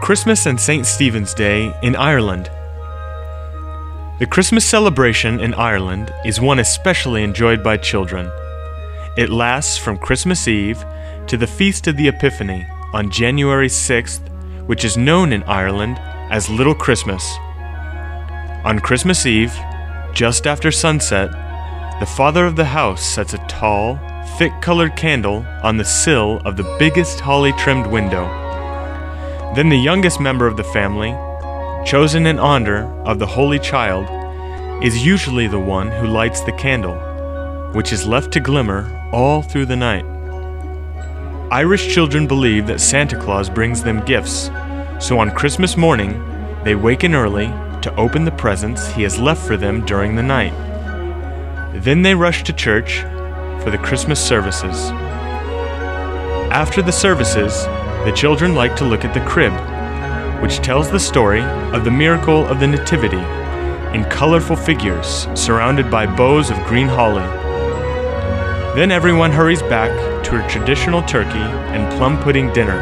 Christmas and St. Stephen's Day in Ireland. The Christmas celebration in Ireland is one especially enjoyed by children. It lasts from Christmas Eve to the Feast of the Epiphany on January 6th, which is known in Ireland as Little Christmas. On Christmas Eve, just after sunset, the father of the house sets a tall, thick-colored candle on the sill of the biggest holly-trimmed window. Then the youngest member of the family, chosen in honor of the Holy Child, is usually the one who lights the candle, which is left to glimmer all through the night. Irish children believe that Santa Claus brings them gifts, so on Christmas morning, they waken early to open the presents he has left for them during the night. Then they rush to church for the Christmas services. After the services, the children like to look at the crib, which tells the story of the miracle of the Nativity in colorful figures surrounded by bows of green holly. Then everyone hurries back to a traditional turkey and plum pudding dinner.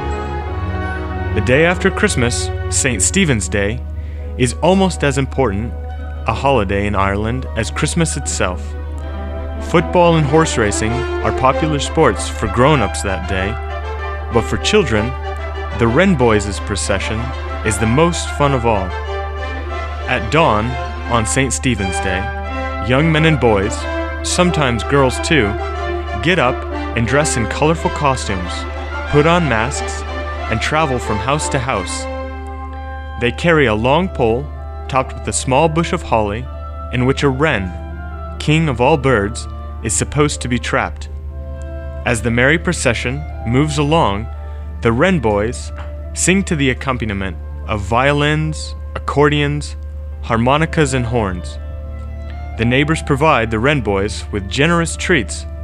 The day after Christmas, St. Stephen's Day, is almost as important a holiday in Ireland as Christmas itself. Football and horse racing are popular sports for grown-ups that day, but for children, the Wren Boys' procession is the most fun of all. At dawn, on St. Stephen's Day, young men and boys, sometimes girls too, get up and dress in colorful costumes, put on masks, and travel from house to house. They carry a long pole topped with a small bush of holly in which a wren, king of all birds, is supposed to be trapped. As the merry procession moves along, the Wren Boys sing to the accompaniment of violins, accordions, harmonicas, and horns. The neighbors provide the Wren Boys with generous treats